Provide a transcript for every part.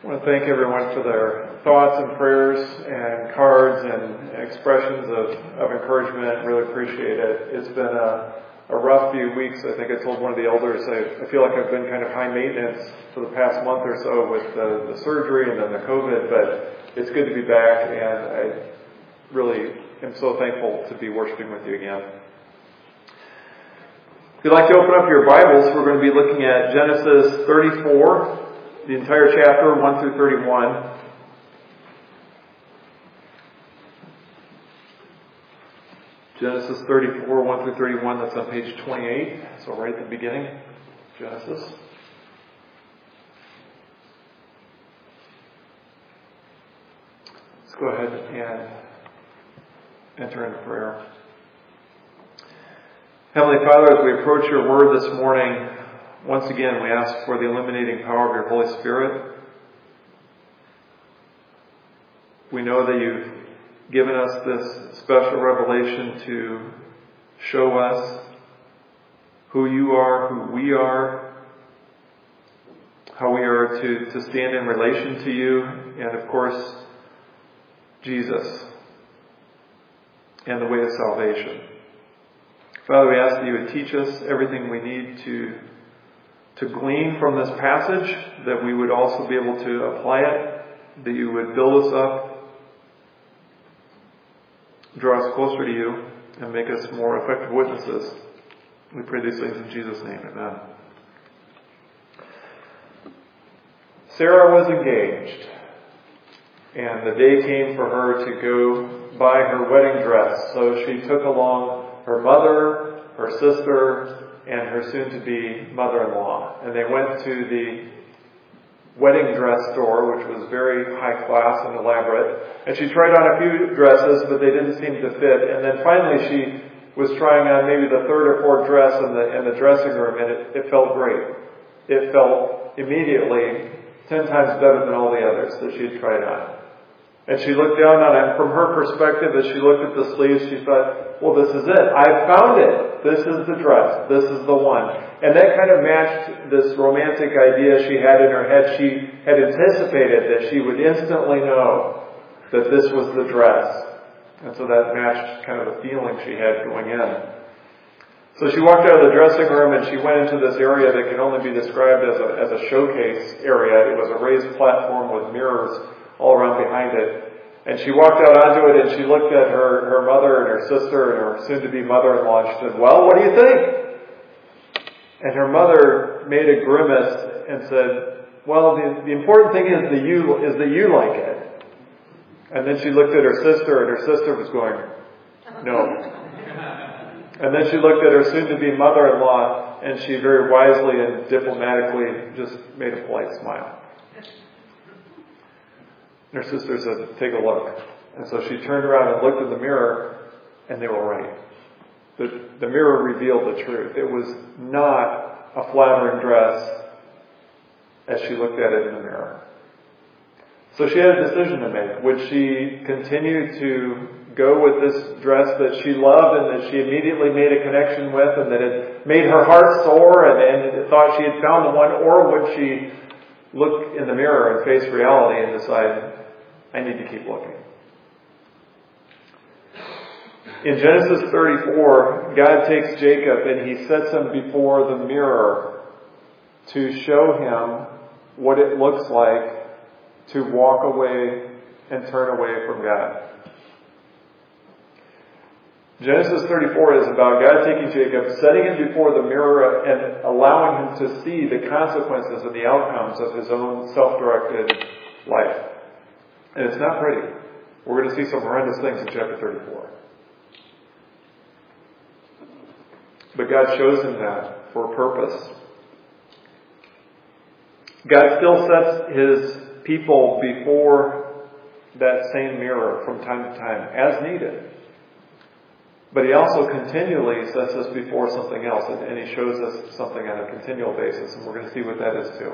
I want to thank everyone for their thoughts and prayers and cards and expressions of encouragement. Really appreciate it. It's been a rough few weeks. I think I told one of the elders I feel like I've been kind of high maintenance for the past month or so with the surgery and then the COVID, but it's good to be back, and I really am so thankful to be worshiping with you again. If you'd like to open up your Bibles, we're going to be looking at Genesis 34. The entire chapter, 1 through 31. Genesis 34, 1 through 31, that's on page 28. So right at the beginning, Genesis. Let's go ahead and enter into prayer. Heavenly Father, as we approach your word this morning, once again, we ask for the illuminating power of your Holy Spirit. We know that you've given us this special revelation to show us who you are, who we are, how we are to stand in relation to you, and of course, Jesus, and the way of salvation. Father, we ask that you would teach us everything we need to glean from this passage, that we would also be able to apply it, that you would build us up, draw us closer to you, and make us more effective witnesses. We pray these things in Jesus' name. Amen. Sarah was engaged, and the day came for her to go buy her wedding dress. So she took along her mother, her sister, and her soon-to-be mother-in-law. And they went to the wedding dress store, which was very high class and elaborate. And she tried on a few dresses, but they didn't seem to fit. And then finally she was trying on maybe the third or fourth dress in the dressing room, and it felt great. It felt immediately 10 times better than all the others that she had tried on. And she looked down on it, and from her perspective, as she looked at the sleeves, she thought, well, this is it. I found it. This is the dress. This is the one. And that kind of matched this romantic idea she had in her head. She had anticipated that she would instantly know that this was the dress. And so that matched kind of the feeling she had going in. So she walked out of the dressing room and she went into this area that can only be described as a showcase area. It was a raised platform with mirrors all around behind it. And she walked out onto it and she looked at her mother and her sister and her soon-to-be mother-in-law and she said, well, what do you think? And her mother made a grimace and said, well, the important thing is that you like it. And then she looked at her sister and her sister was going, no. And then she looked at her soon-to-be mother-in-law and she very wisely and diplomatically just made a polite smile. And her sister said, take a look. And so she turned around and looked in the mirror, and they were right. The mirror revealed the truth. It was not a flattering dress as she looked at it in the mirror. So she had a decision to make. Would she continue to go with this dress that she loved and that she immediately made a connection with and that had made her heart soar and thought she had found the one, or would she look in the mirror and face reality and decide, I need to keep looking? In Genesis 34, God takes Jacob and he sets him before the mirror to show him what it looks like to walk away and turn away from God. Genesis 34 is about God taking Jacob, setting him before the mirror and allowing him to see the consequences and the outcomes of his own self-directed life. And it's not pretty. We're going to see some horrendous things in chapter 34. But God shows him that for a purpose. God still sets his people before that same mirror from time to time, as needed. But he also continually sets us before something else, and he shows us something on a continual basis, and we're going to see what that is too.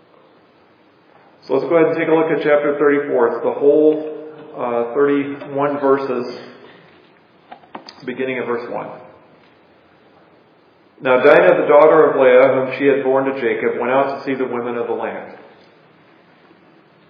So let's go ahead and take a look at chapter 34. It's the whole 31 verses, beginning of verse 1. Now Dinah, the daughter of Leah, whom she had borne to Jacob, went out to see the women of the land.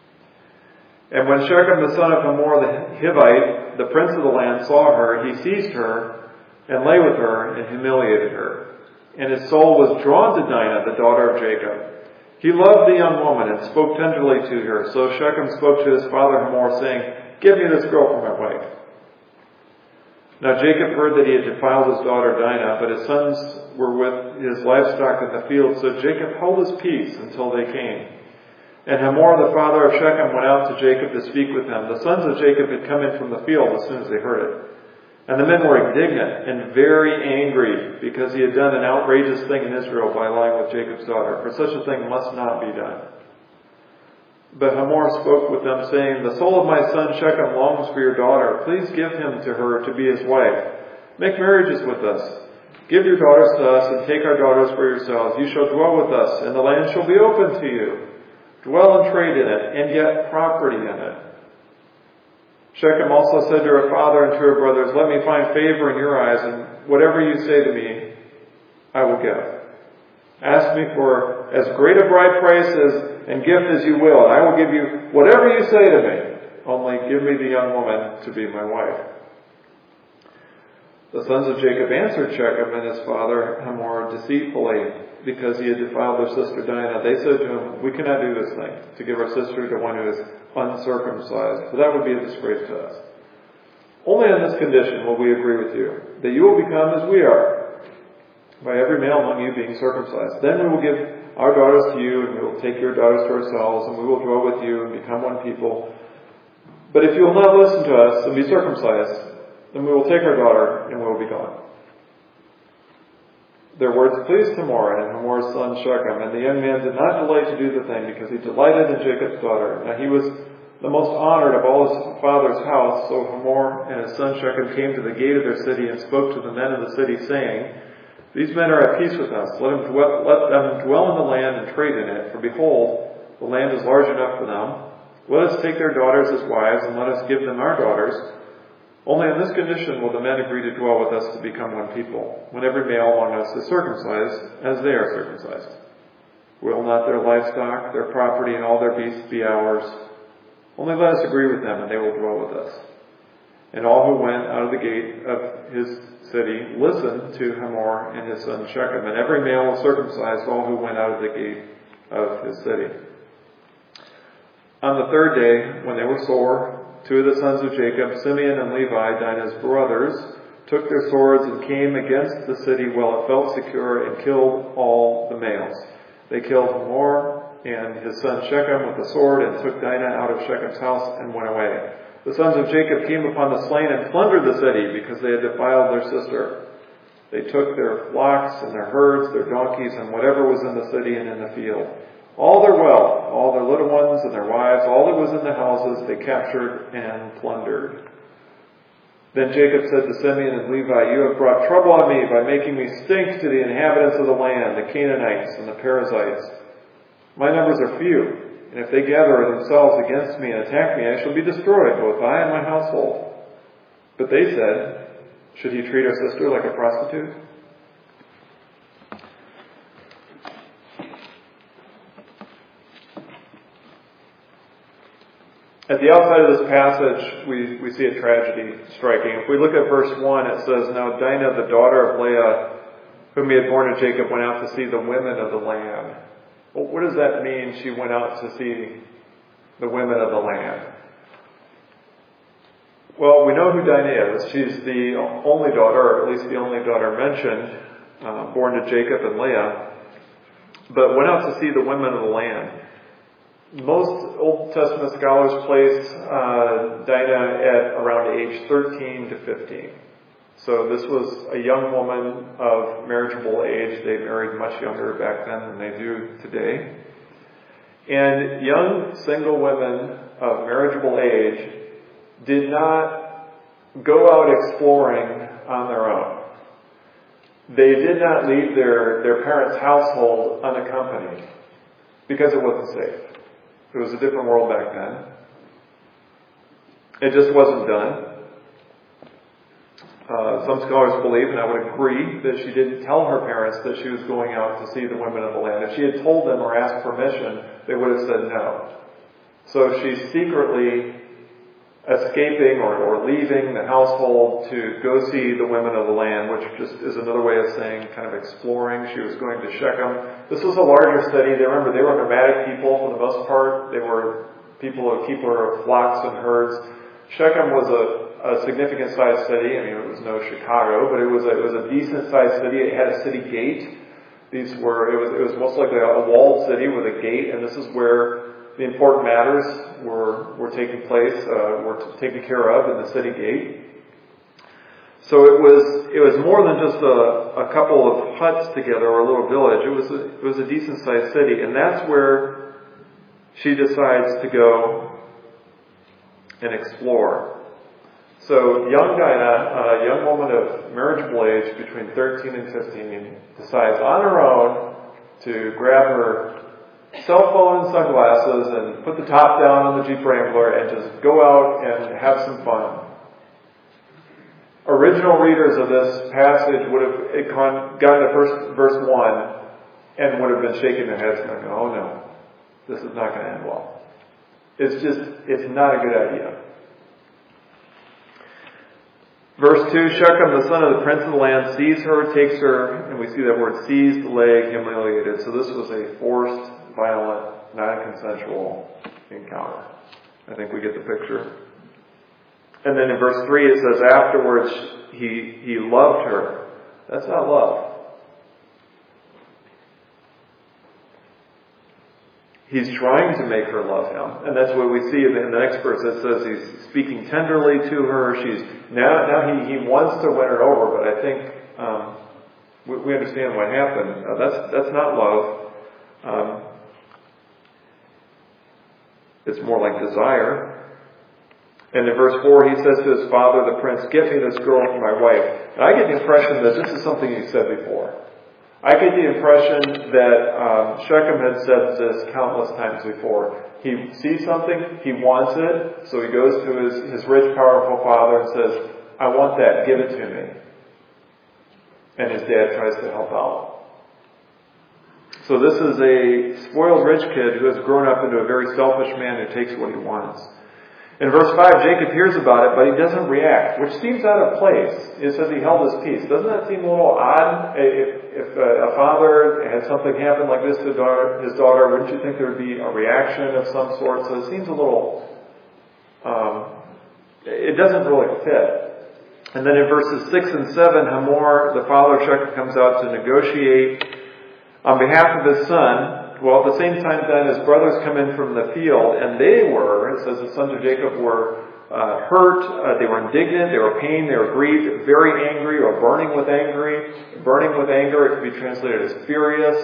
And when Shechem the son of Hamor the Hivite, the prince of the land, saw her, he seized her and lay with her and humiliated her. And his soul was drawn to Dinah, the daughter of Jacob. He loved the young woman and spoke tenderly to her. So Shechem spoke to his father Hamor, saying, "Give me this girl for my wife." Now Jacob heard that he had defiled his daughter Dinah, but his sons were with his livestock in the field. So Jacob held his peace until they came. And Hamor, the father of Shechem, went out to Jacob to speak with him. The sons of Jacob had come in from the field as soon as they heard it. And the men were indignant and very angry because he had done an outrageous thing in Israel by lying with Jacob's daughter, for such a thing must not be done. But Hamor spoke with them, saying, "The soul of my son Shechem longs for your daughter. Please give him to her to be his wife. Make marriages with us. Give your daughters to us and take our daughters for yourselves. You shall dwell with us, and the land shall be open to you. Dwell and trade in it, and get property in it." Shechem also said to her father and to her brothers, "Let me find favor in your eyes, and whatever you say to me, I will give. Ask me for as great a bride price and gift as you will, and I will give you whatever you say to me. Only give me the young woman to be my wife." The sons of Jacob answered Shechem and his father Hamor deceitfully, because he had defiled their sister Dinah. They said to him, "We cannot do this thing, to give our sister to one who is uncircumcised, for that would be a disgrace to us. Only on this condition will we agree with you, that you will become as we are, by every male among you being circumcised. Then we will give our daughters to you, and we will take your daughters to ourselves, and we will dwell with you and become one people. But if you will not listen to us and be circumcised, then we will take our daughter and we will be gone." Their words pleased Hamor and Hamor's son Shechem, and the young man did not delay to do the thing, because he delighted in Jacob's daughter. Now he was the most honored of all his father's house. So Hamor and his son Shechem came to the gate of their city and spoke to the men of the city, saying, "These men are at peace with us. Let them dwell in the land and trade in it. For behold, the land is large enough for them. Let us take their daughters as wives, and let us give them our daughters. Only on this condition will the men agree to dwell with us to become one people, when every male among us is circumcised, as they are circumcised. Will not their livestock, their property, and all their beasts be ours? Only let us agree with them, and they will dwell with us." And all who went out of the gate of his city listened to Hamor and his son Shechem, and every male was circumcised, all who went out of the gate of his city. On the third day, when they were sore, two of the sons of Jacob, Simeon and Levi, Dinah's brothers, took their swords and came against the city while it felt secure, and killed all the males. They killed Hamor and his son Shechem with the sword, and took Dinah out of Shechem's house and went away. The sons of Jacob came upon the slain and plundered the city, because they had defiled their sister. They took their flocks and their herds, their donkeys, and whatever was in the city and in the field. All their wealth, all their little ones and their wives, all that was in the houses, they captured and plundered. Then Jacob said to Simeon and Levi, "You have brought trouble on me by making me stink to the inhabitants of the land, the Canaanites and the Perizzites. My numbers are few, and if they gather themselves against me and attack me, I shall be destroyed, both I and my household." But they said, "Should he treat our sister like a prostitute?" At the outside of this passage, we see a tragedy striking. If we look at verse 1, it says, "Now Dinah, the daughter of Leah, whom he had borne to Jacob, went out to see the women of the land." Well, what does that mean, she went out to see the women of the land? Well, we know who Dinah is. She's the only daughter, or at least the only daughter mentioned, born to Jacob and Leah, but went out to see the women of the land. Most Old Testament scholars place Dinah at around age 13 to 15. So this was a young woman of marriageable age. They married much younger back then than they do today. And young single women of marriageable age did not go out exploring on their own. They did not leave their parents' household unaccompanied, because it wasn't safe. It was a different world back then. It just wasn't done. Some scholars believe, and I would agree, that she didn't tell her parents that she was going out to see the women of the land. If she had told them or asked permission, they would have said no. So she's secretly escaping or leaving the household to go see the women of the land, which just is another way of saying kind of exploring. She was going to Shechem. This was a larger study. Remember, they were nomadic people for the most part. They were people who keep their flocks and herds. Shechem was a significant sized city. I mean, it was no Chicago, but it was a decent sized city. It had a city gate. It was most likely a walled city with a gate, and this is where the important matters were taking place, were taken care of in the city gate. So it was more than just a couple of huts together or a little village. It was a decent sized city, and that's where she decides to go and explore. So young Dinah, a young woman of marriageable age between 13 and 15, decides on her own to grab her cell phone and sunglasses and put the top down on the Jeep Wrangler and just go out and have some fun. Original readers of this passage would have gotten to verse 1 and would have been shaking their heads going, oh no, this is not going to end well. It's not a good idea. Verse 2, Shechem, the son of the prince of the land, sees her, takes her, and we see that word seized, leg, humiliated. So this was a forced, violent, non-consensual encounter. I think we get the picture. And then in verse 3 it says, afterwards he loved her. That's not love. He's trying to make her love him. And that's what we see in the next verse. It says he's speaking tenderly to her. Now he wants to win her over, but I think we understand what happened. That's not love. It's more like desire. And in verse 4 he says to his father, the prince, get me this girl for my wife. And I get the impression that this is something he said before. I get the impression that Shechem had said this countless times before. He sees something, he wants it, so he goes to his rich, powerful father and says, I want that, give it to me. And his dad tries to help out. So this is a spoiled rich kid who has grown up into a very selfish man who takes what he wants. In verse 5, Jacob hears about it, but he doesn't react, which seems out of place. It says he held his peace. Doesn't that seem a little odd? If a father had something happen like this to his daughter, wouldn't you think there would be a reaction of some sort? So it seems a little, it doesn't really fit. And then in verses 6 and 7, Hamor, the father of Shechem, comes out to negotiate on behalf of his son. Well, at the same time then, his brothers come in from the field, and it says the sons of Jacob were hurt, they were indignant, they were pained, they were grieved, very angry, or burning with anger. It could be translated as furious.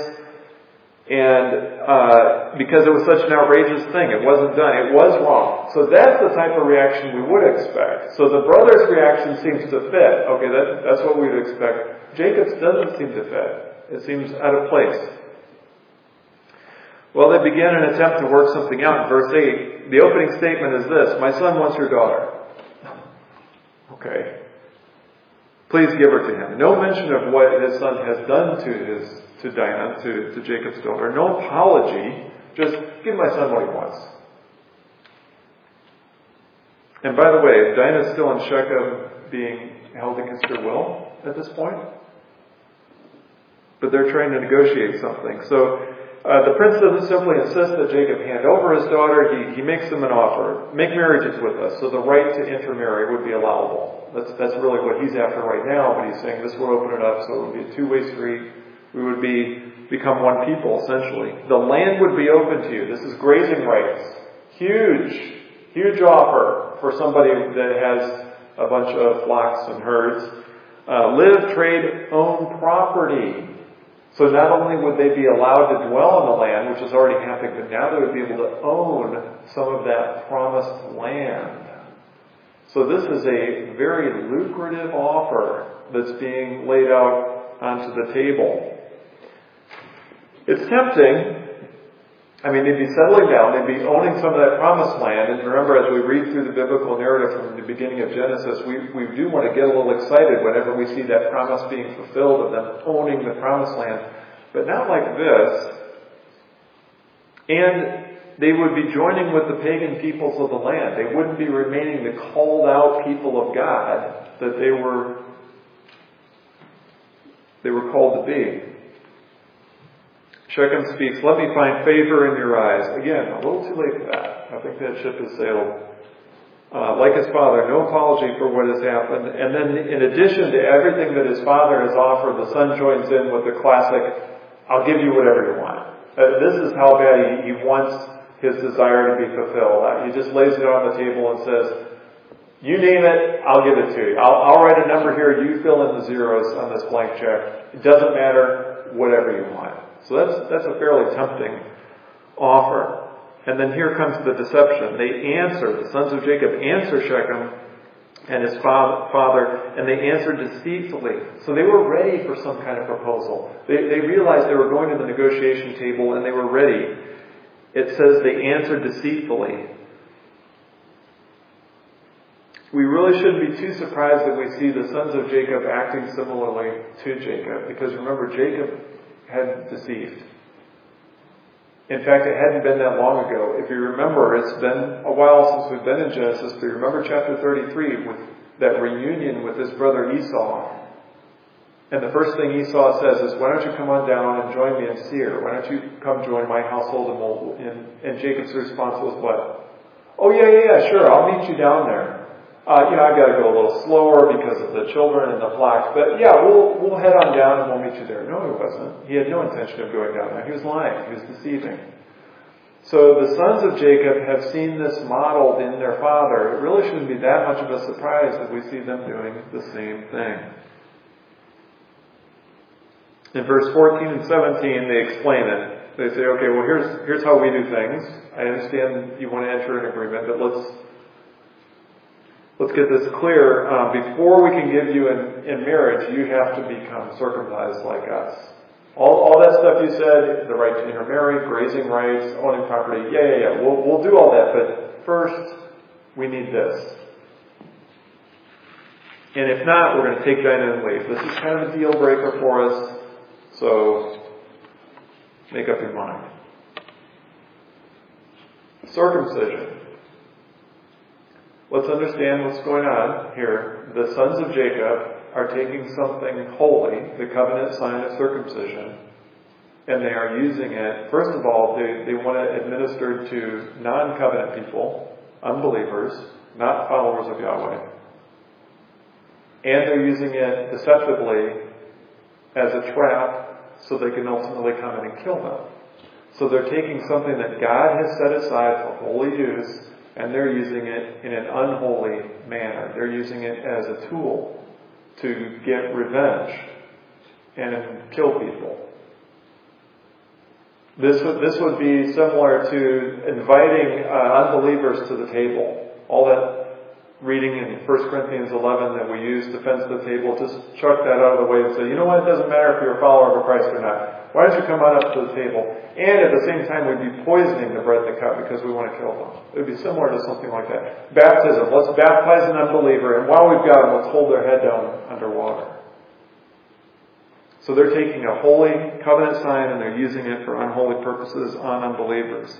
And because it was such an outrageous thing, it wasn't done, it was wrong. So that's the type of reaction we would expect. So the brother's reaction seems to fit. Okay, that's what we would expect. Jacob's doesn't seem to fit. It seems out of place. Well, they begin an attempt to work something out. In verse 8, the opening statement is this, my son wants your daughter. Okay. Please give her to him. No mention of what his son has done to Dinah, to Jacob's daughter. No apology. Just give my son what he wants. And by the way, Dinah's still in Shechem being held against her will at this point. But they're trying to negotiate something. So the prince doesn't simply insist that Jacob hand over his daughter. He makes them an offer. Make marriages with us, so the right to intermarry would be allowable. That's really what he's after right now, but he's saying this will open it up so it would be a two-way street. We would become one people, essentially. The land would be open to you. This is grazing rights. Huge offer for somebody that has a bunch of flocks and herds. Live, trade, own property. So not only would they be allowed to dwell on the land, which has already happened, but now they would be able to own some of that promised land. So this is a very lucrative offer that's being laid out onto the table. It's tempting. I mean, they'd be settling down, they'd be owning some of that promised land. And remember, as we read through the biblical narrative from the beginning of Genesis, we do want to get a little excited whenever we see that promise being fulfilled of them owning the promised land. But not like this. And they would be joining with the pagan peoples of the land. They wouldn't be remaining the called out people of God that they were called to be. Shechem speaks, "Let me find favor in your eyes." Again, a little too late for that. I think that ship has sailed. Like his father, no apology for what has happened. And then in addition to everything that his father has offered, the son joins in with the classic, "I'll give you whatever you want." This is how bad he wants his desire to be fulfilled. He just lays it on the table and says, "You name it, I'll give it to you. I'll write a number here, you fill in the zeros on this blank check. It doesn't matter, whatever you want." So that's a fairly tempting offer. And then here comes the deception. The sons of Jacob answer Shechem and his father, and they answer deceitfully. So they were ready for some kind of proposal. They realized they were going to the negotiation table, and they were ready. It says they answered deceitfully. We really shouldn't be too surprised that we see the sons of Jacob acting similarly to Jacob, because remember, Jacob had deceived. In fact, it hadn't been that long ago. If you remember, it's been a while since we've been in Genesis, but you remember chapter 33 with that reunion with his brother Esau. And the first thing Esau says is, "Why don't you come on down and join me in Seir? Why don't you come join my household?" And Jacob's response was what? "Oh, yeah, sure, I'll meet you down there. I've got to go a little slower because of the children and the flocks, but yeah, we'll head on down and we'll meet you there." No, he wasn't. He had no intention of going down there. He was lying. He was deceiving. So the sons of Jacob have seen this modeled in their father. It really shouldn't be that much of a surprise that we see them doing the same thing. In verse 14 and 17, they explain it. They say, "Okay, well, here's how we do things. I understand you want to enter an agreement, but let's get this clear. Before we can give you in marriage, you have to become circumcised like us. All that stuff you said, the right to intermarry, grazing rights, owning property, yeah. We'll do all that, but first, we need this. And if not, we're going to take Dinah and leave. This is kind of a deal breaker for us, so make up your mind." Circumcision. Let's understand what's going on here. The sons of Jacob are taking something holy, the covenant sign of circumcision, and they are using it. First of all, they want to administer to non-covenant people, unbelievers, not followers of Yahweh. And they're using it deceptively as a trap so they can ultimately come in and kill them. So they're taking something that God has set aside for holy use, and they're using it in an unholy manner. They're using it as a tool to get revenge and kill people. This would be similar to inviting unbelievers to the table. All that reading in 1 Corinthians 11 that we use to fence the table, just chuck that out of the way and say, "You know what, it doesn't matter if you're a follower of Christ or not. Why don't you come on up to the table?" And at the same time, we'd be poisoning the bread and the cup because we want to kill them. It would be similar to something like that. Baptism. Let's baptize an unbeliever, and while we've got them, let's hold their head down underwater. So they're taking a holy covenant sign and they're using it for unholy purposes on unbelievers.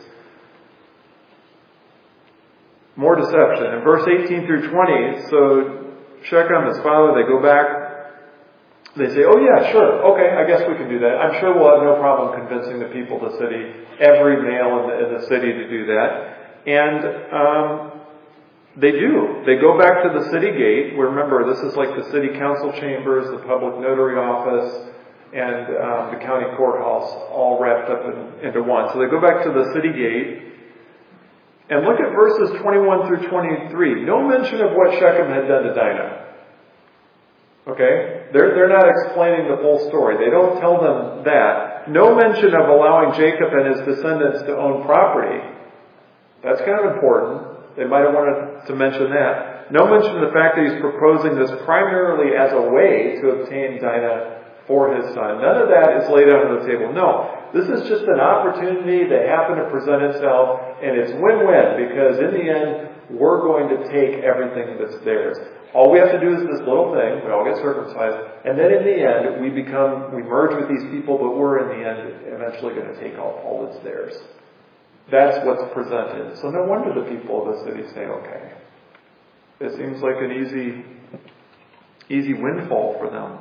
More deception. In verse 18 through 20, so Shechem, his father, they go back. They say, "Oh yeah, sure, okay, I guess we can do that. I'm sure we'll have no problem convincing the people of the city, every male in the city to do that." And they do. They go back to the city gate. Remember, this is like the city council chambers, the public notary office, and the county courthouse all wrapped up into one. So they go back to the city gate. And look at verses 21 through 23. No mention of what Shechem had done to Dinah. Okay? They're not explaining the full story. They don't tell them that. No mention of allowing Jacob and his descendants to own property. That's kind of important. They might have wanted to mention that. No mention of the fact that he's proposing this primarily as a way to obtain Dinah for his son. None of that is laid out on the table. No. This is just an opportunity that happened to present itself, and it's win-win, because in the end, we're going to take everything that's theirs. All we have to do is this little thing. We all get circumcised. And then in the end, we merge with these people, but we're in the end eventually going to take all that's theirs. That's what's presented. So no wonder the people of the city say, okay. It seems like an easy windfall for them.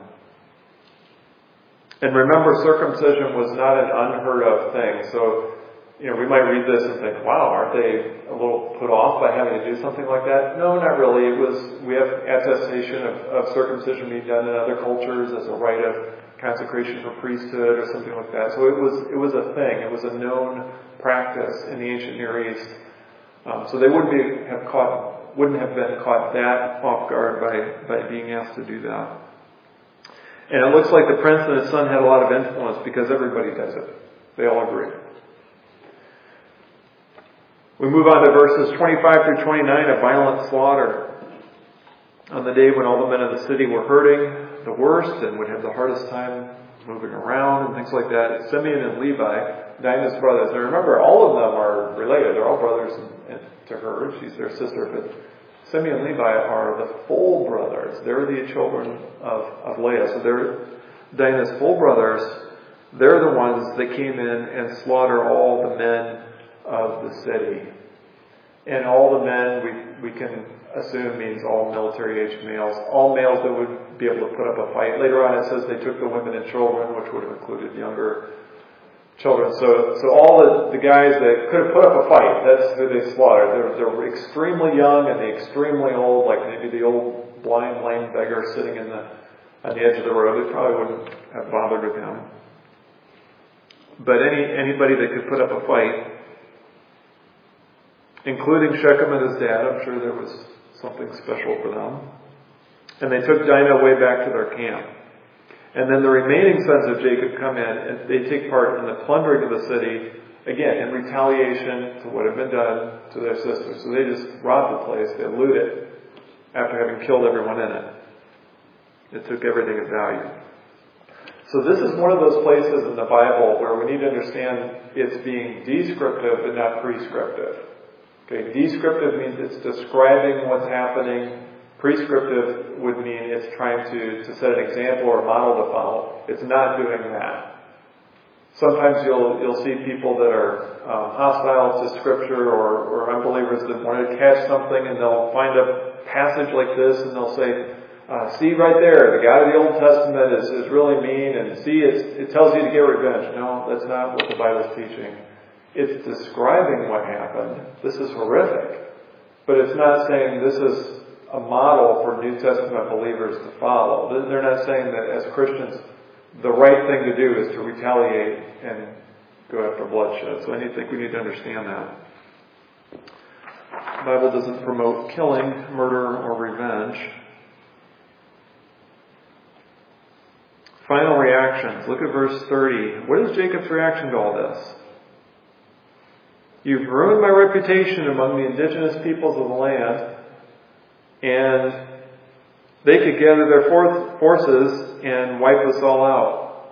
And remember, circumcision was not an unheard of thing. So, we might read this and think, wow, aren't they a little put off by having to do something like that? No, not really. We have attestation of circumcision being done in other cultures as a rite of consecration for priesthood or something like that. So it was a thing. It was a known practice in the ancient Near East. So they wouldn't have been caught that off guard by being asked to do that. And it looks like the prince and his son had a lot of influence because everybody does it. They all agree. We move on to verses 25 through 29, a violent slaughter. On the day when all the men of the city were hurting the worst and would have the hardest time moving around and things like that, Simeon and Levi, Dinah's brothers. Now remember, all of them are related. They're all brothers to her. She's their sister. But Simeon and Levi are the full brothers. They're the children of Leah. So they're Dinah's full brothers. They're the ones that came in and slaughtered all the men of the city. And all the men, we can assume, means all military-aged males. All males that would be able to put up a fight. Later on it says they took the women and children, which would have included younger children. So all the guys that could have put up a fight, that's who they slaughtered. They're extremely young and the extremely old, like maybe the old blind, lame beggar sitting on the edge of the road. They probably wouldn't have bothered with him. But anybody that could put up a fight, including Shechem and his dad, I'm sure there was something special for them. And they took Dinah way back to their camp. And then the remaining sons of Jacob come in and they take part in the plundering of the city, again, in retaliation to what had been done to their sisters. So they just robbed the place, they loot it, after having killed everyone in it. It took everything of value. So this is one of those places in the Bible where we need to understand it's being descriptive but not prescriptive. Okay, descriptive means it's describing what's happening. Prescriptive would mean it's trying to set an example or model to follow. It's not doing that. Sometimes you'll see people that are hostile to Scripture or unbelievers that want to catch something and they'll find a passage like this and they'll say, see right there, the God of the Old Testament is really mean and see it tells you to get revenge. No, that's not what the Bible is teaching. It's describing what happened. This is horrific. But it's not saying this is a model for New Testament believers to follow. They're not saying that as Christians, the right thing to do is to retaliate and go after bloodshed. So I think we need to understand that. The Bible doesn't promote killing, murder, or revenge. Final reactions. Look at verse 30. What is Jacob's reaction to all this? You've ruined my reputation among the indigenous peoples of the land, and they could gather their forces and wipe us all out.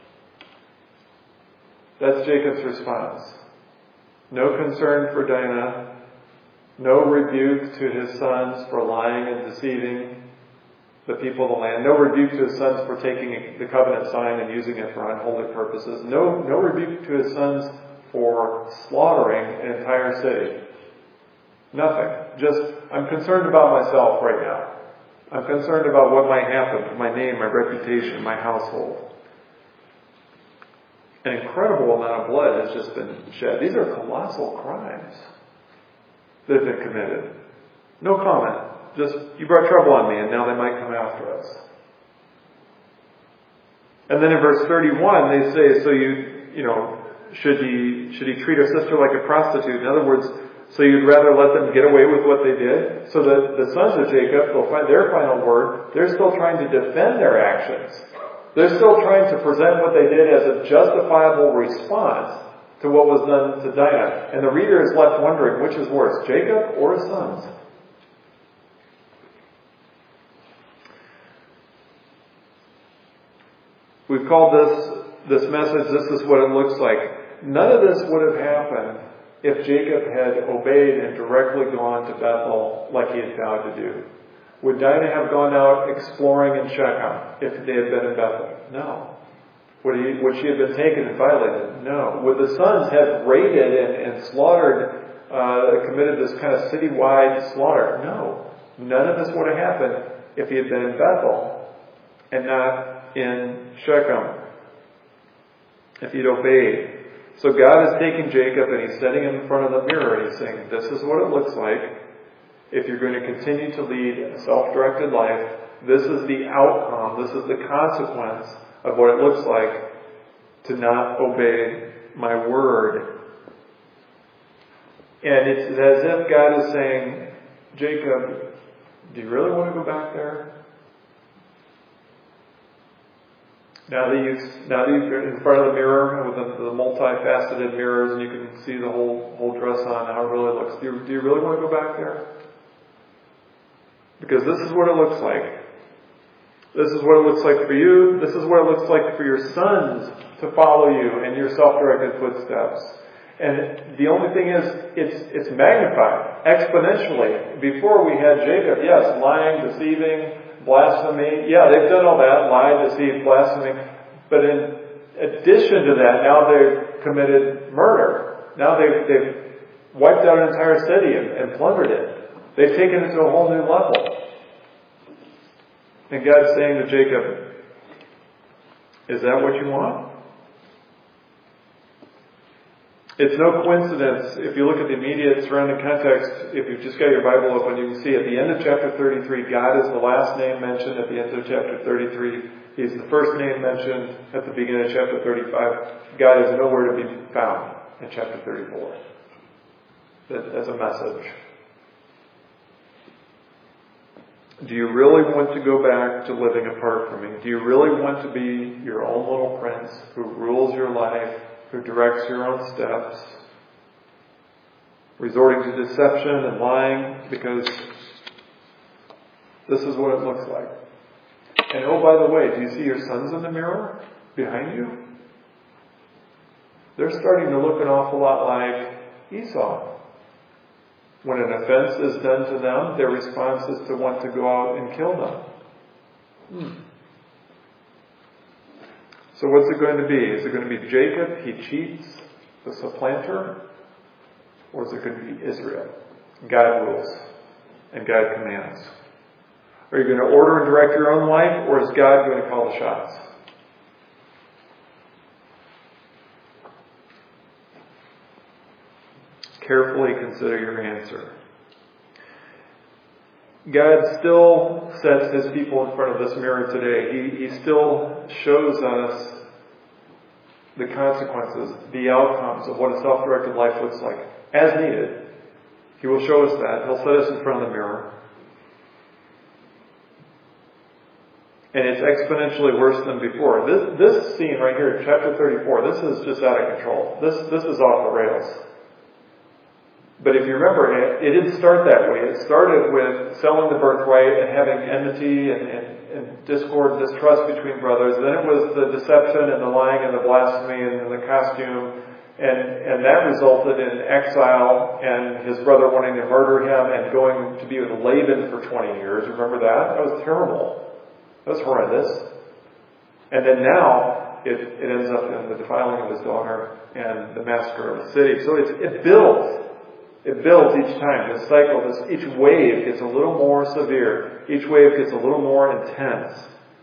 That's Jacob's response. No concern for Dinah, no rebuke to his sons for lying and deceiving the people of the land, no rebuke to his sons for taking the covenant sign and using it for unholy purposes, no rebuke to his sons for slaughtering an entire city. Nothing. Just, I'm concerned about myself right now. I'm concerned about what might happen to my name, my reputation, my household. An incredible amount of blood has just been shed. These are colossal crimes that have been committed. No comment. Just, you brought trouble on me and now they might come after us. And then in verse 31 they say, so should he treat a sister like a prostitute? In other words, so you'd rather let them get away with what they did? So that the sons of Jacob will find their final word. They're still trying to defend their actions. They're still trying to present what they did as a justifiable response to what was done to Dinah. And the reader is left wondering, which is worse, Jacob or his sons? We've called this message, this is what it looks like. None of this would have happened if Jacob had obeyed and directly gone to Bethel like he had vowed to do. Would Dinah have gone out exploring in Shechem if they had been in Bethel? No. Would she have been taken and violated? No. Would the sons have raided and slaughtered, committed this kind of citywide slaughter? No. None of this would have happened if he had been in Bethel and not in Shechem. If he'd obeyed. So God is taking Jacob and He's setting him in front of the mirror and He's saying, this is what it looks like if you're going to continue to lead a self-directed life. This is the outcome. This is the consequence of what it looks like to not obey my word. And it's as if God is saying, Jacob, do you really want to go back there? Now that you're in front of the mirror with the multifaceted mirrors and you can see the whole dress on, how it really looks. Do you really want to go back there? Because this is what it looks like. This is what it looks like for you. This is what it looks like for your sons to follow you in your self-directed footsteps. And the only thing is, it's magnified exponentially. Before we had Jacob, yes, lying, deceiving, blasphemy. Yeah, they've done all that, lied, deceived, blasphemy. But in addition to that, now they've committed murder. Now they've wiped out an entire city and plundered it. They've taken it to a whole new level. And God's saying to Jacob, is that what you want? It's no coincidence, if you look at the immediate surrounding context, if you've just got your Bible open, you can see at the end of chapter 33, God is the last name mentioned at the end of chapter 33. He's the first name mentioned at the beginning of chapter 35. God is nowhere to be found in chapter 34. That's a message. Do you really want to go back to living apart from me? Do you really want to be your own little prince who rules your life, who directs your own steps, resorting to deception and lying? Because this is what it looks like. And oh, by the way, do you see your sons in the mirror behind you? They're starting to look an awful lot like Esau. When an offense is done to them, their response is to want to go out and kill them. So what's it going to be? Is it going to be Jacob, he cheats, the supplanter? Or is it going to be Israel? God rules and God commands. Are you going to order and direct your own life, or is God going to call the shots? Carefully consider your answer. God still sets His people in front of this mirror today. He still shows us the consequences, the outcomes of what a self-directed life looks like. As needed. He will show us that. He'll set us in front of the mirror. And it's exponentially worse than before. This scene right here in chapter 34, this is just out of control. This is off the rails. But if you remember, it didn't start that way. It started with selling the birthright and having enmity and discord, distrust between brothers. Then it was the deception and the lying and the blasphemy and the costume. And that resulted in exile and his brother wanting to murder him and going to be with Laban for 20 years. Remember that? That was terrible. That was horrendous. And then now it ends up in the defiling of his daughter and the massacre of the city. So it builds. It builds each time. This cycle, each wave gets a little more severe. Each wave gets a little more intense.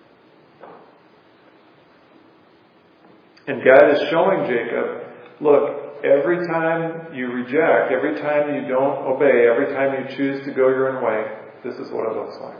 And God is showing Jacob, look, every time you reject, every time you don't obey, every time you choose to go your own way, this is what it looks like.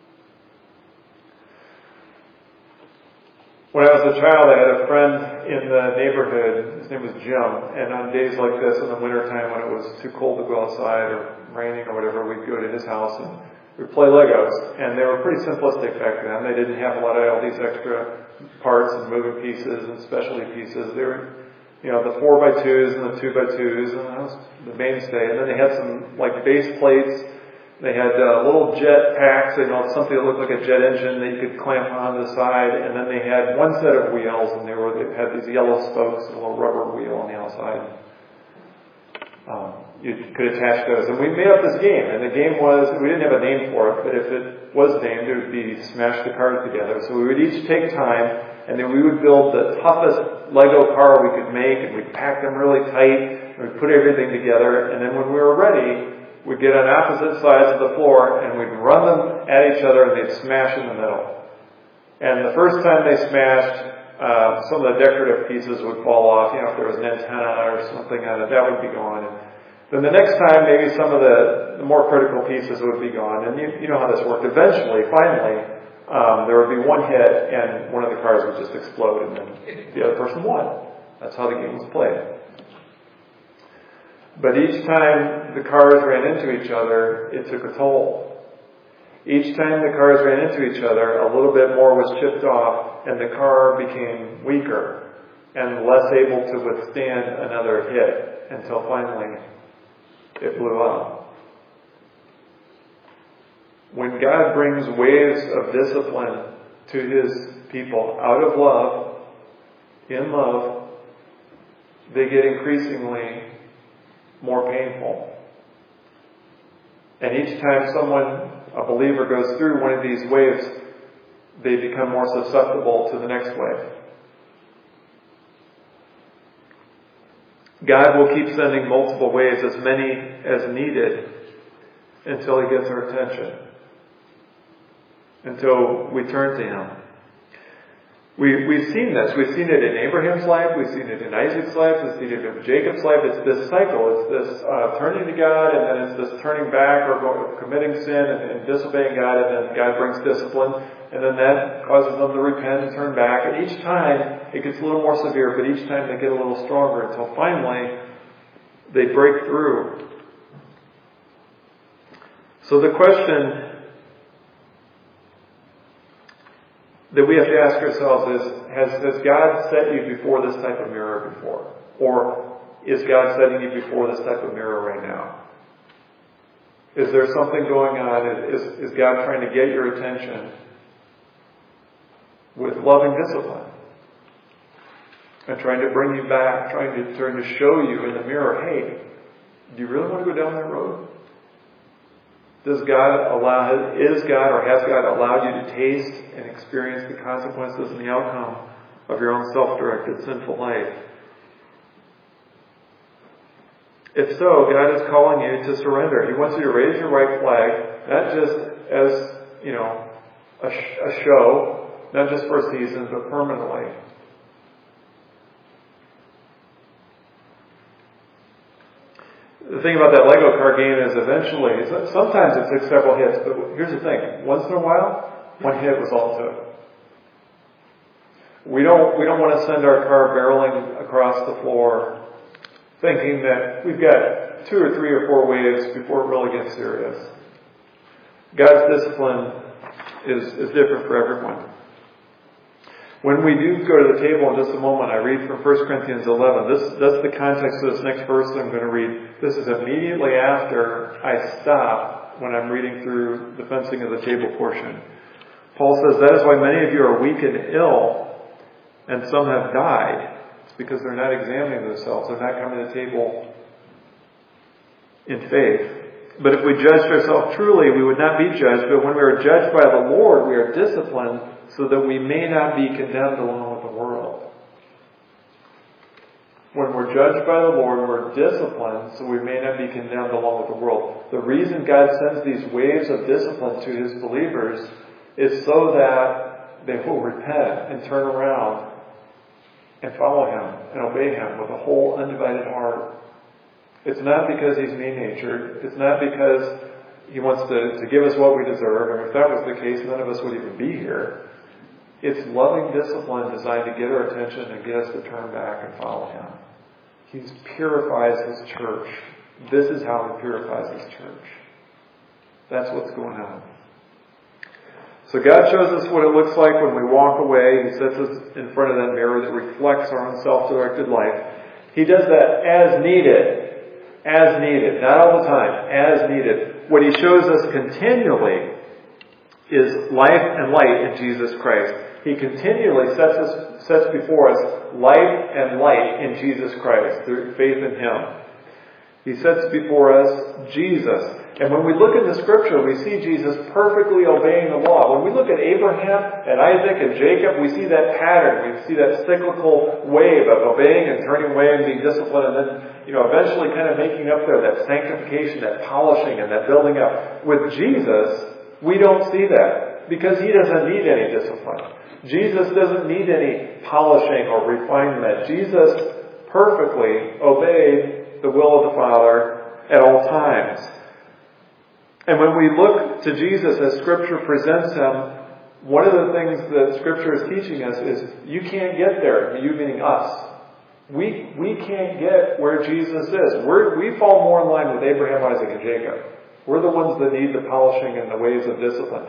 When I was a child, I had a friend in the neighborhood. His name was Jim. And on days like this, in the wintertime when it was too cold to go outside or raining or whatever, we'd go to his house and we'd play Legos. And they were pretty simplistic back then. They didn't have a lot of all these extra parts and moving pieces and specialty pieces. They were, the 4x2s and the 2x2s, and that was the mainstay. And then they had some base plates. They had little jet packs, something that looked like a jet engine that you could clamp on the side. And then they had one set of wheels, and they had these yellow spokes and a little rubber wheel on the outside. you could attach those. And we made up this game, and the game was, we didn't have a name for it, but if it was named, it would be smash the cars together. So we would each take time, and then we would build the toughest Lego car we could make, and we'd pack them really tight, and we'd put everything together, and then when we were ready, we'd get on opposite sides of the floor, and we'd run them at each other, and they'd smash in the middle. And the first time they smashed, some of the decorative pieces would fall off. If there was an antenna or something on it, that would be gone. And then the next time, maybe some of the more critical pieces would be gone. And you know how this worked. Eventually, finally, there would be one hit, and one of the cars would just explode, and then the other person won. That's how the game was played. But each time the cars ran into each other, it took a toll. Each time the cars ran into each other, a little bit more was chipped off, and the car became weaker and less able to withstand another hit until finally it blew up. When God brings waves of discipline to His people out of love, in love, they get increasingly more painful. And each time a believer goes through one of these waves, they become more susceptible to the next wave. God will keep sending multiple waves, as many as needed, until He gets our attention. Until we turn to Him. We've seen this. We've seen it in Abraham's life. We've seen it in Isaac's life. We've seen it in Jacob's life. It's this cycle. It's this turning to God, and then it's this turning back or committing sin and disobeying God, and then God brings discipline, and then that causes them to repent and turn back. And each time it gets a little more severe, but each time they get a little stronger until finally they break through. So the question that we have to ask ourselves is, has God set you before this type of mirror before? Or is God setting you before this type of mirror right now? Is there something going on? Is God trying to get your attention with loving discipline? And trying to bring you back, trying to show you in the mirror, hey, do you really want to go down that road? Is God or has God allowed you to taste and experience the consequences and the outcome of your own self-directed sinful life? If so, God is calling you to surrender. He wants you to raise your white flag, not just as, a show, not just for a season, but permanently. The thing about that Lego car game is eventually, sometimes it took several hits, but here's the thing. Once in a while, one hit was all it took. We don't want to send our car barreling across the floor thinking that we've got 2 or 3 or 4 waves before it really gets serious. God's discipline is different for everyone. When we do go to the table in just a moment, I read from 1 Corinthians 11. That's the context of this next verse I'm going to read. This is immediately after I stop when I'm reading through the fencing of the table portion. Paul says, that is why many of you are weak and ill, and some have died. It's because they're not examining themselves. They're not coming to the table in faith. But if we judged ourselves truly, we would not be judged. But when we are judged by the Lord, we are disciplined so that we may not be condemned along with the world. When we're judged by the Lord, we're disciplined so we may not be condemned along with the world. The reason God sends these waves of discipline to His believers is so that they will repent and turn around and follow Him and obey Him with a whole undivided heart. It's not because He's mean-natured. It's not because He wants to give us what we deserve. And if that was the case, none of us would even be here. It's loving discipline designed to get our attention and get us to turn back and follow Him. He purifies His church. This is how He purifies His church. That's what's going on. So God shows us what it looks like when we walk away. He sets us in front of that mirror that reflects our own self-directed life. He does that as needed. As needed. Not all the time. As needed. What He shows us continually is life and light in Jesus Christ. He continually sets before us life and light in Jesus Christ through faith in Him. He sets before us Jesus. And when we look at the Scripture, we see Jesus perfectly obeying the law. When we look at Abraham and Isaac and Jacob, we see that pattern. We see that cyclical wave of obeying and turning away and being disciplined, and then, eventually kind of making up there, that sanctification, that polishing, and that building up. With Jesus, we don't see that because He doesn't need any discipline. Jesus doesn't need any polishing or refinement. Jesus perfectly obeyed the will of the Father at all times. And when we look to Jesus as Scripture presents Him, one of the things that Scripture is teaching us is you can't get there, you meaning us. We can't get where Jesus is. We fall more in line with Abraham, Isaac, and Jacob. We're the ones that need the polishing and the ways of discipline.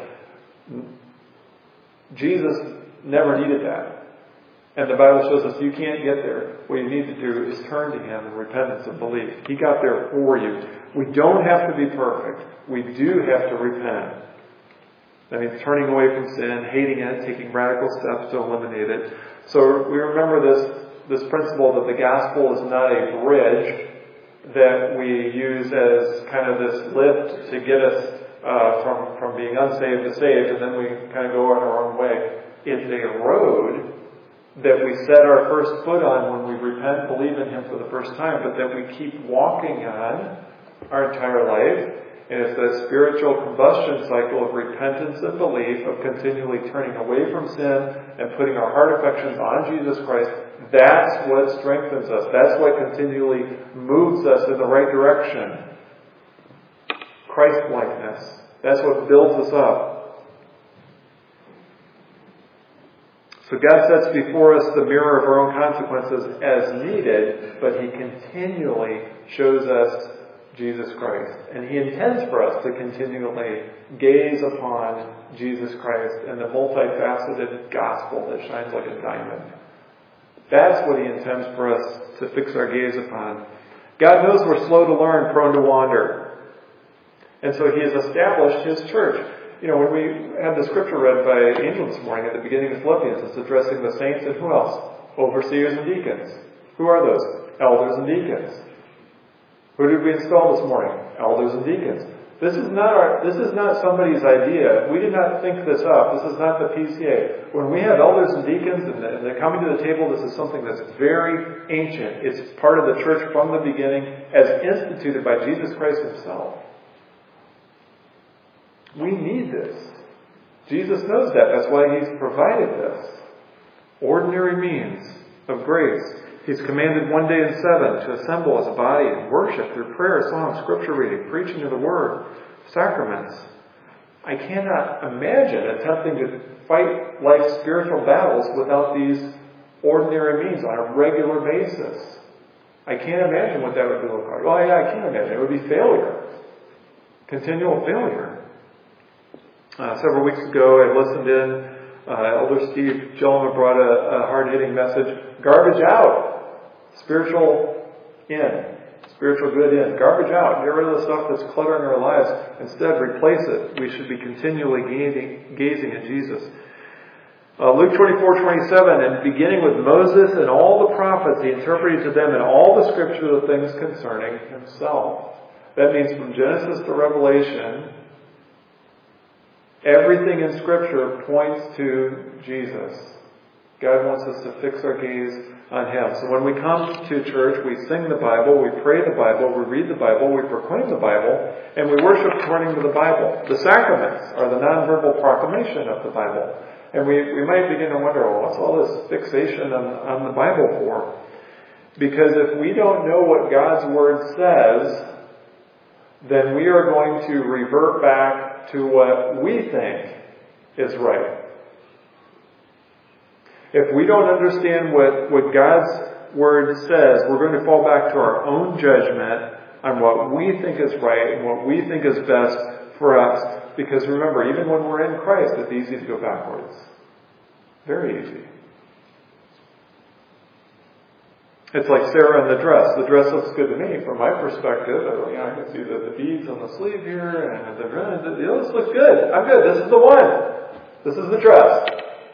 Jesus never needed that. And the Bible shows us you can't get there. What you need to do is turn to Him in repentance and belief. He got there for you. We don't have to be perfect. We do have to repent. That means turning away from sin, hating it, taking radical steps to eliminate it. So we remember this principle that the gospel is not a bridge that we use as kind of this lift to get us from being unsaved to saved, and then we kind of go on our own way. It's a road that we set our first foot on when we repent, believe in Him for the first time, but that we keep walking on our entire life. And it's that spiritual combustion cycle of repentance and belief, of continually turning away from sin and putting our heart affections on Jesus Christ. That's what strengthens us. That's what continually moves us in the right direction. Christ-likeness. That's what builds us up. So God sets before us the mirror of our own consequences as needed, but He continually shows us Jesus Christ. And He intends for us to continually gaze upon Jesus Christ and the multifaceted gospel that shines like a diamond. That's what He intends for us to fix our gaze upon. God knows we're slow to learn, prone to wander. And so He has established His church. When we had the scripture read by Angel this morning at the beginning of Philippians, it's addressing the saints and who else? Overseers and deacons. Who are those? Elders and deacons. Who did we install this morning? Elders and deacons. This is not somebody's idea. We did not think this up. This is not the PCA. When we have elders and deacons and they're coming to the table, this is something that's very ancient. It's part of the church from the beginning as instituted by Jesus Christ Himself. We need this. Jesus knows that. That's why He's provided this. Ordinary means of grace. He's commanded one day in 7 to assemble as a body and worship through prayer, song, scripture reading, preaching of the Word, sacraments. I cannot imagine attempting to fight life's spiritual battles without these ordinary means on a regular basis. I can't imagine what that would look like. Oh yeah, I can imagine. It would be failure. Continual failure. Several weeks ago, I listened in. Elder Steve Gellman brought a hard-hitting message. Garbage out. Spiritual in. Spiritual good in. Garbage out. Get rid of the stuff that's cluttering our lives. Instead, replace it. We should be continually gazing at Jesus. Luke 24:27, and beginning with Moses and all the prophets, He interpreted to them in all the Scripture the things concerning Himself. That means from Genesis to Revelation, everything in Scripture points to Jesus. God wants us to fix our gaze on Him. So when we come to church, we sing the Bible, we pray the Bible, we read the Bible, we proclaim the Bible, and we worship according to the Bible. The sacraments are the nonverbal proclamation of the Bible. And we might begin to wonder, well, what's all this fixation on the Bible for? Because if we don't know what God's Word says, then we are going to revert back to what we think is right. If we don't understand what God's Word says, we're going to fall back to our own judgment on what we think is right and what we think is best for us. Because remember, even when we're in Christ, it's easy to go backwards. Very easy. It's like Sarah in the dress. The dress looks good to me from my perspective. I can see the beads on the sleeve here, and this looks good. I'm good. This is the one. This is the dress.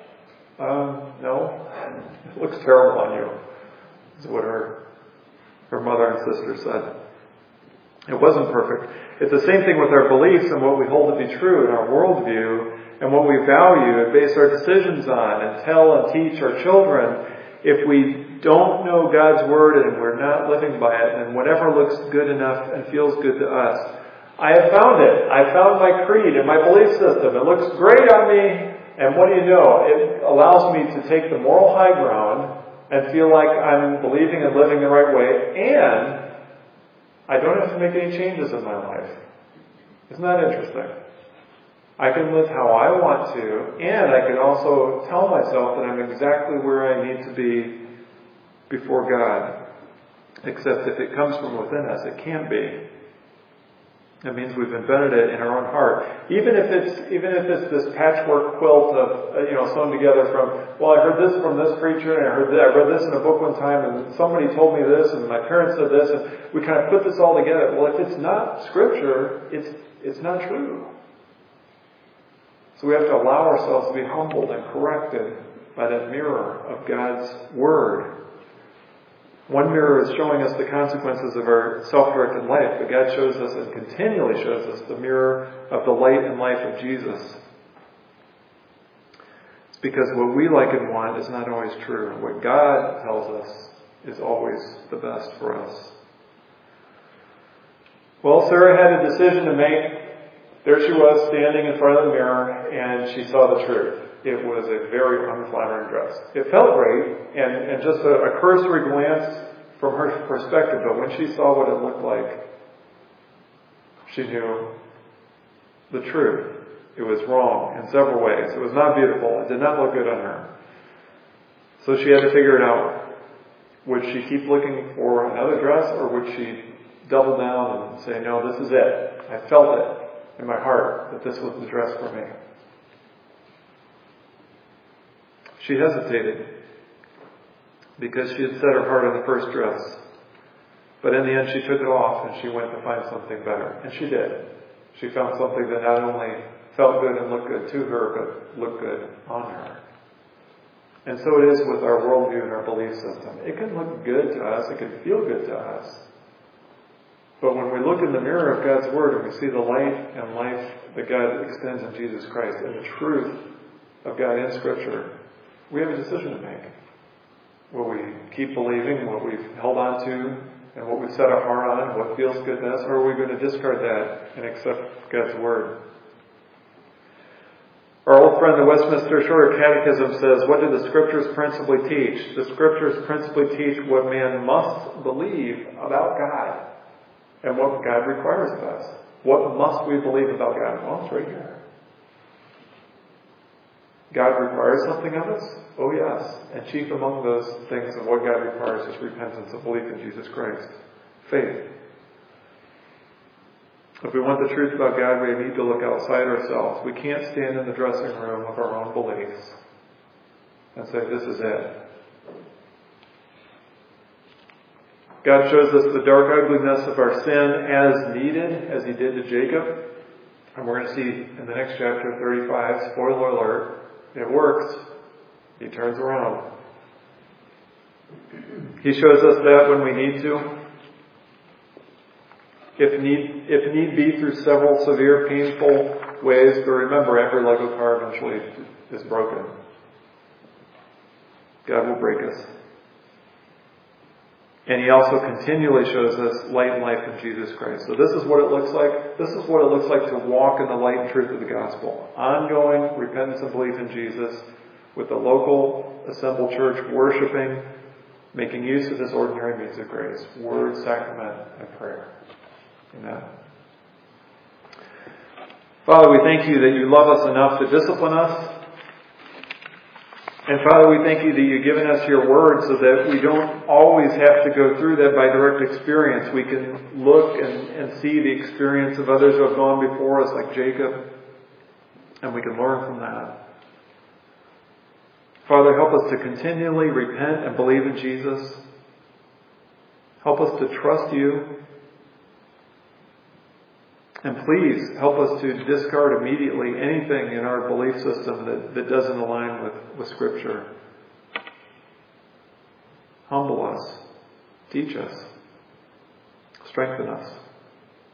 No, it looks terrible on you. Is what her mother and sister said. It wasn't perfect. It's the same thing with our beliefs and what we hold to be true in our worldview and what we value and base our decisions on and tell and teach our children. If we don't know God's Word and we're not living by it, then whatever looks good enough and feels good to us, I have found it. I found my creed and my belief system. It looks great on me. And what do you know? It allows me to take the moral high ground and feel like I'm believing and living the right way, and I don't have to make any changes in my life. Isn't that interesting? I can live how I want to, and I can also tell myself that I'm exactly where I need to be before God. Except if it comes from within us, it can't be. That means we've embedded it in our own heart. Even if it's this patchwork quilt of sewn together from, well, I heard this from this preacher, and I read this in a book one time, and somebody told me this, and my parents said this, and we kind of put this all together. Well, if it's not Scripture, it's not true. So we have to allow ourselves to be humbled and corrected by that mirror of God's Word. One mirror is showing us the consequences of our self-directed life, but God shows us and continually shows us the mirror of the light and life of Jesus. It's because what we like and want is not always true. What God tells us is always the best for us. Well, Sarah had a decision to make. There she was standing in front of the mirror, and she saw the truth. It was a very unflattering dress. It felt great, and just a cursory glance from her perspective, but when she saw what it looked like, she knew the truth. It was wrong in several ways. It was not beautiful. It did not look good on her. So she had to figure it out. Would she keep looking for another dress, or would she double down and say, no, this is it. I felt it in my heart that this was the dress for me. She hesitated because she had set her heart on the first dress. But in the end, she took it off and she went to find something better. And she did. She found something that not only felt good and looked good to her, but looked good on her. And so it is with our worldview and our belief system. It can look good to us. It can feel good to us. But when we look in the mirror of God's Word and we see the light and life that God extends in Jesus Christ and the truth of God in Scripture, we have a decision to make. Will we keep believing what we've held on to and what we've set our heart on and what feels good to us, or are we going to discard that and accept God's Word? Our old friend, the Westminster Shorter Catechism, says, what do the Scriptures principally teach? The Scriptures principally teach what man must believe about God and what God requires of us. What must we believe about God? Well, it's right here. God requires something of us? Oh yes. And chief among those things of what God requires is repentance and belief in Jesus Christ. Faith. If we want the truth about God, we need to look outside ourselves. We can't stand in the dressing room of our own beliefs and say, this is it. God shows us the dark ugliness of our sin as needed, as He did to Jacob. And we're going to see in the next chapter, 35, spoiler alert, it works. He turns around. He shows us that when we need to. If need be, through several severe, painful ways. But remember, every Lego car eventually is broken. God will break us. And He also continually shows us light and life in Jesus Christ. So this is what it looks like. This is what it looks like to walk in the light and truth of the gospel. Ongoing repentance and belief in Jesus, with the local assembled church worshiping, making use of this ordinary means of grace, word, sacrament, and prayer. Amen. Father, we thank You that You love us enough to discipline us. And Father, we thank You that You've given us Your Word so that we don't always have to go through that by direct experience. We can look and see the experience of others who have gone before us, like Jacob, and we can learn from that. Father, help us to continually repent and believe in Jesus. Help us to trust You. And please help us to discard immediately anything in our belief system that doesn't align with Scripture. Humble us. Teach us. Strengthen us.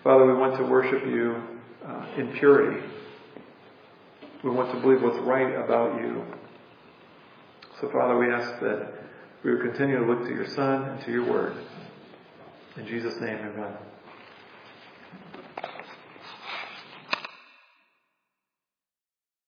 Father, we want to worship you in purity. We want to believe what's right about you. So, Father, we ask that we would continue to look to your Son and to your Word. In Jesus' name, amen.